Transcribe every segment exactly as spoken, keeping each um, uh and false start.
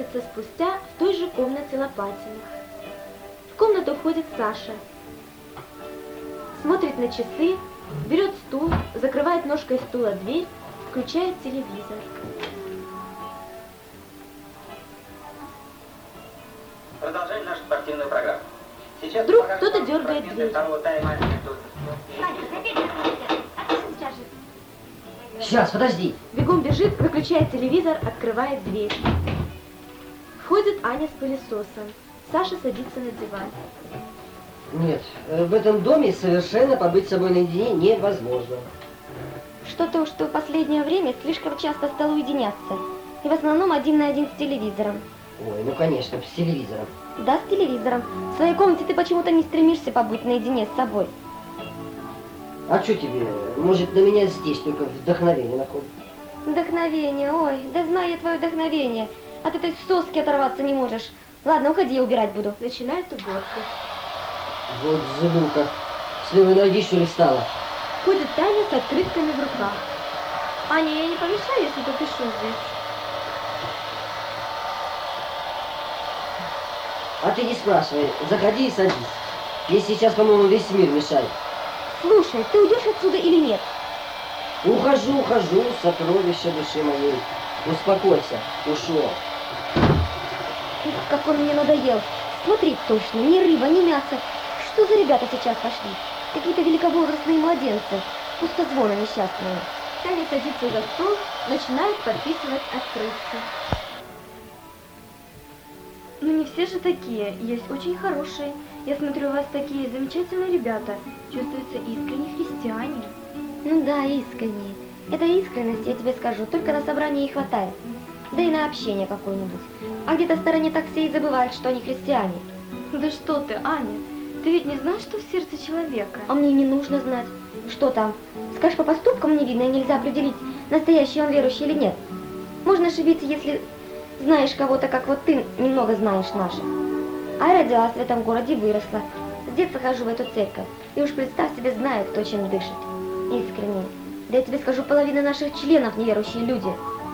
появляются спустя в той же комнате Лопатиных. В комнату входит Саша. Смотрит на часы, берет стул, закрывает ножкой стула дверь, включает телевизор. Продолжаем нашу спортивную программу. Сейчас вдруг кто-то дергает дверь. Сейчас, подожди. Бегом бежит, выключает телевизор, открывает дверь. Входит Аня с пылесосом. Саша садится на диван. Нет, в этом доме совершенно побыть с собой наедине невозможно. Что-то уж ты в последнее время слишком часто стал уединяться. И в основном один на один с телевизором. Ой, ну конечно, с телевизором. Да, с телевизором. В своей комнате ты почему-то не стремишься побыть наедине с собой. А что тебе? Может, на меня здесь только вдохновение находит? Вдохновение, ой, да знаю я твое вдохновение. От этой соски оторваться не можешь. Ладно, уходи, я убирать буду. Начинает уборку. Вот забылка. С левой ноги, что ли, встала? Ходит Таня с открытками в руках. Аня, я не помешаю, если попишу здесь? А ты не спрашивай, заходи и садись. Мне сейчас, по-моему, весь мир мешает. Слушай, ты уйдешь отсюда или нет? Ухожу, ухожу, сокровище души моей. Успокойся, ушел. Ух, как он мне надоел. Смотри точно, ни рыба, ни мясо. Что за ребята сейчас пошли? Какие-то великовозрастные младенцы. Пустозвоны несчастные. Таня садится за стол, начинает подписывать открытки. Ну не все же такие, есть очень хорошие. Я смотрю, у вас такие замечательные ребята. Чувствуются искренне христиане. Ну да, искренне. Этой искренности, я тебе скажу, только на собрании и хватает. Да и на общение какое-нибудь. А где-то в стороне так все и забывают, что они христиане. Да что ты, Аня, ты ведь не знаешь, что в сердце человека? А мне не нужно знать. Что там? Скажешь, по поступкам не видно, и нельзя определить, настоящий он верующий или нет. Можно ошибиться, если знаешь кого-то, как вот ты немного знаешь наших. А я родилась в этом городе и выросла. С детства хожу в эту церковь. И уж представь себе, знаю, кто чем дышит. Искренне. Да я тебе скажу, половина наших членов неверующие люди.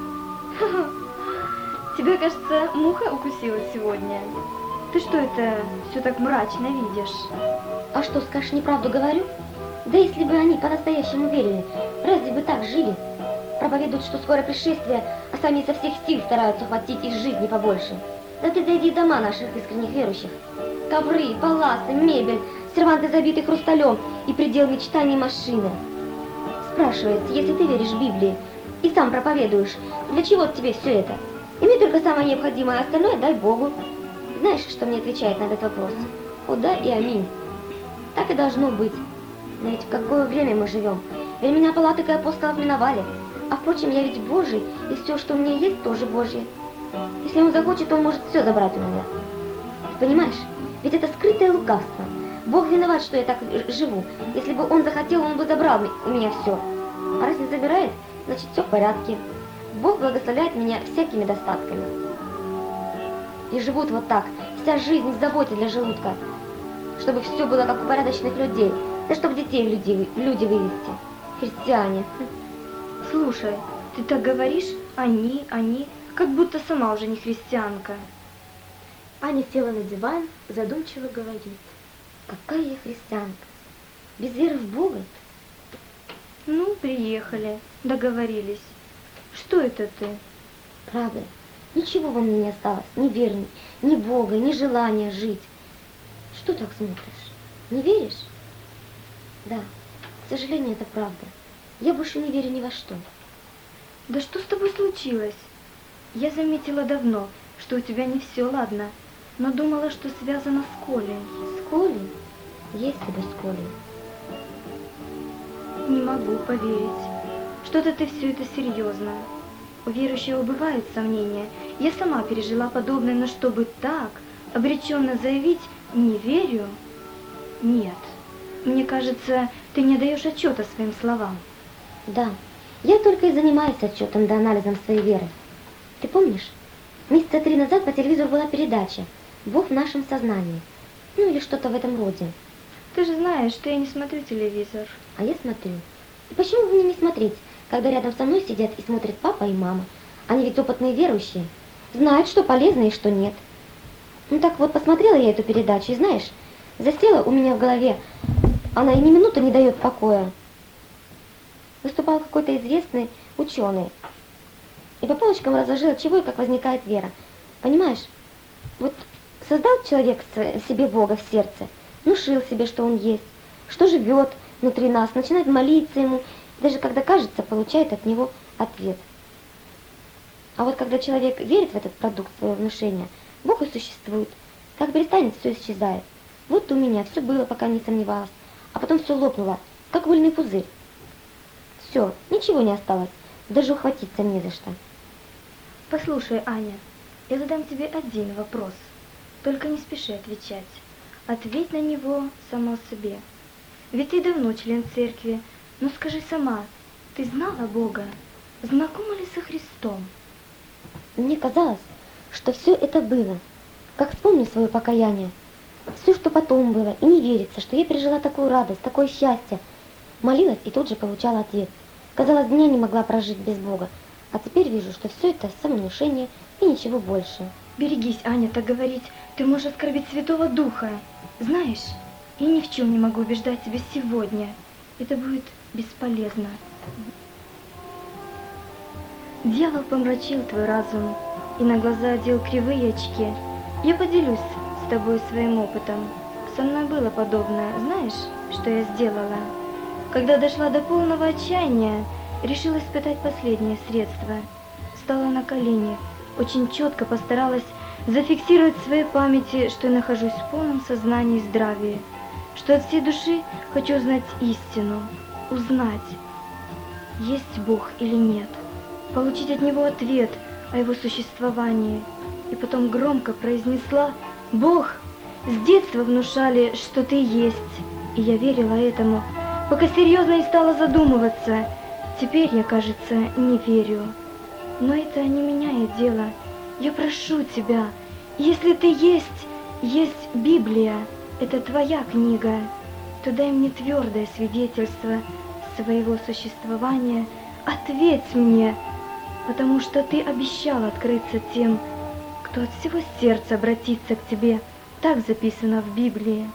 Тебя, кажется, муха укусила сегодня. Ты что это все так мрачно видишь? А что, скажешь, неправду говорю? Да если бы они по-настоящему верили, разве бы так жили? Проповедуют, что скоро пришествие, а сами со всех сил стараются хватить из жизни побольше. Да ты зайди в дома наших искренних верующих. Ковры, паласы, мебель, серванты забиты хрусталем и предел мечтаний машины. Спрашивается, если ты веришь в Библии и сам проповедуешь, для чего тебе все это? Имей только самое необходимое, а остальное дай Богу. Знаешь, что мне отвечает на этот вопрос? О да и аминь. Так и должно быть. Но ведь в какое время мы живем? Времена палаток и апостолов миновали. А впрочем, я ведь Божий, и все, что у меня есть, тоже Божье. Если он захочет, он может все забрать у меня. Ты понимаешь? Ведь это скрытое лукавство. Бог виноват, что я так живу. Если бы он захотел, он бы забрал у меня все. А раз не забирает, значит все в порядке. Бог благословляет меня всякими достатками. И живут вот так, вся жизнь в заботе для желудка. Чтобы все было как у порядочных людей. Да чтобы детей в люди, в люди вывести. Христиане. Слушай, ты так говоришь, они, они, как будто сама уже не христианка. Аня села на диван, задумчиво говорит. Какая я христианка? Без веры в Бога? Ну, приехали, договорились. Что это ты? Правда, ничего во мне не осталось, ни веры, ни Бога, ни желания жить. Что так смотришь? Не веришь? Да, к сожалению, это правда. Я больше не верю ни во что. Да что с тобой случилось? Я заметила давно, что у тебя не все ладно, но думала, что связано с Колей. С Колей? Есть ли бы с Колей? Не могу поверить. Что-то ты все это серьезно. У верующего бывают сомнения. Я сама пережила подобное, но чтобы так обреченно заявить «не верю» – нет. Мне кажется, ты не даешь отчета своим словам. Да, я только и занимаюсь отчетом да анализом своей веры. Ты помнишь, месяца три назад по телевизору была передача «Бог в нашем сознании». Ну или что-то в этом роде. Ты же знаешь, что я не смотрю телевизор. А я смотрю. И почему бы мне не смотреть, когда рядом со мной сидят и смотрят папа и мама? Они ведь опытные верующие. знает, что полезно и что нет. Ну так вот, посмотрела я эту передачу, и знаешь, засела у меня в голове, она и ни минуты не дает покоя. Выступал какой-то известный ученый, и по полочкам разложил, от чего и как возникает вера. Понимаешь, вот создал человек в себе Бога в сердце, внушил себе, что он есть, что живет внутри нас, начинает молиться ему, даже когда кажется, получает от него ответ. А вот когда человек верит в этот продукт своего внушения, Бог и существует. Как перестанет, все исчезает. Вот у меня все было, пока не сомневалась, а потом все лопнуло, как мыльный пузырь. Все, ничего не осталось, даже ухватиться не за что. Послушай, Аня, я задам тебе один вопрос. Только не спеши отвечать. Ответь на него сама себе. Ведь ты давно член церкви, но скажи сама, ты знала Бога? Знакома ли со Христом? Мне казалось, что все это было. Как вспомню свое покаяние, все, что потом было, и не верится, что я пережила такую радость, такое счастье. Молилась и тут же получала ответ. Казалось, дня не могла прожить без Бога. А теперь вижу, что все это самовнушение и ничего больше. Берегись, Аня, так говорить, ты можешь оскорбить Святого Духа. Знаешь, я ни в чем не могу убеждать тебя сегодня. Это будет бесполезно. Дьявол помрачил твой разум и на глаза одел кривые очки. Я поделюсь с тобой своим опытом. Со мной было подобное. Знаешь, что я сделала? Когда дошла до полного отчаяния, решила испытать последнее средство. Встала на колени, очень четко постаралась зафиксировать в своей памяти, что я нахожусь в полном сознании и здравии, что от всей души хочу знать истину, узнать, есть Бог или нет, получить от Него ответ о Его существовании. И потом громко произнесла: «Бог, с детства внушали, что Ты есть». И я верила этому, пока серьезно не стала задумываться. Теперь я, кажется, не верю. Но это не меняет дело. Я прошу Тебя, если Ты есть, есть Библия, это Твоя книга, то дай мне твердое свидетельство своего существования. Ответь мне, потому что Ты обещал открыться тем, кто от всего сердца обратится к Тебе. Так записано в Библии.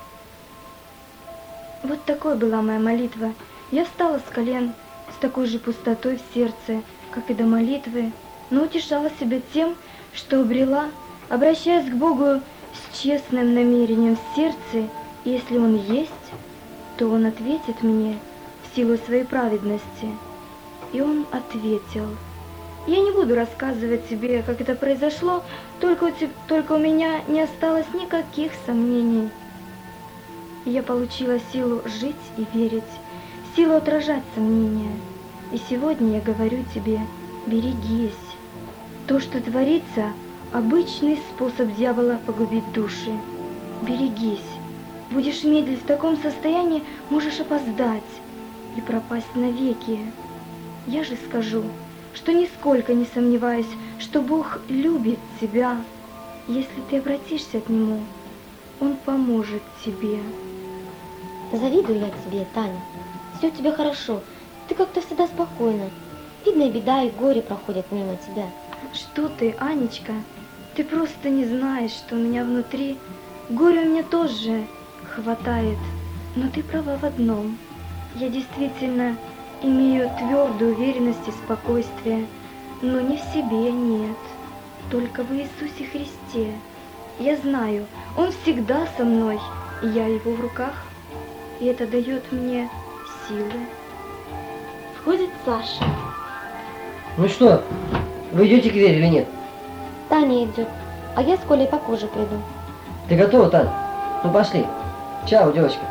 Вот такой была моя молитва. Я встала с колен с такой же пустотой в сердце, как и до молитвы, но утешала себя тем, что обрела, обращаясь к Богу с честным намерением в сердце. И если Он есть, то Он ответит мне в силу своей праведности. И Он ответил. Я не буду рассказывать тебе, как это произошло, только у, te, только у меня не осталось никаких сомнений. Я получила силу жить и верить, силу отражать сомнения. И сегодня я говорю тебе, берегись. То, что творится, обычный способ дьявола погубить души. Берегись. Будешь медлить в таком состоянии, можешь опоздать и пропасть навеки. Я же скажу, что нисколько не сомневаюсь, что Бог любит тебя. Если ты обратишься к Нему, Он поможет тебе. Завидую я тебе, Таня. Все у тебя хорошо. Ты как-то всегда спокойна. Видно, и беда, и горе проходят мимо тебя. Что ты, Анечка? Ты просто не знаешь, что у меня внутри. Горе у меня тоже хватает. Но ты права в одном. Я действительно имею твердую уверенность и спокойствие, но не в себе, нет, только в Иисусе Христе. Я знаю, Он всегда со мной, и я Его в руках, и это дает мне силы. Входит Саша. Ну что, вы идете к Вере или нет? Таня идет, а я с Колей попозже приду. Ты готова, Таня? Ну пошли. Чао, девочка.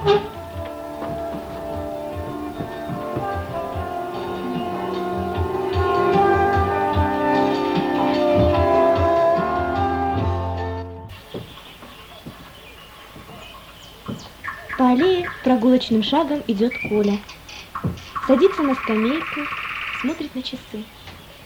По аллее прогулочным шагом идет Коля. Садится на скамейку, смотрит на часы.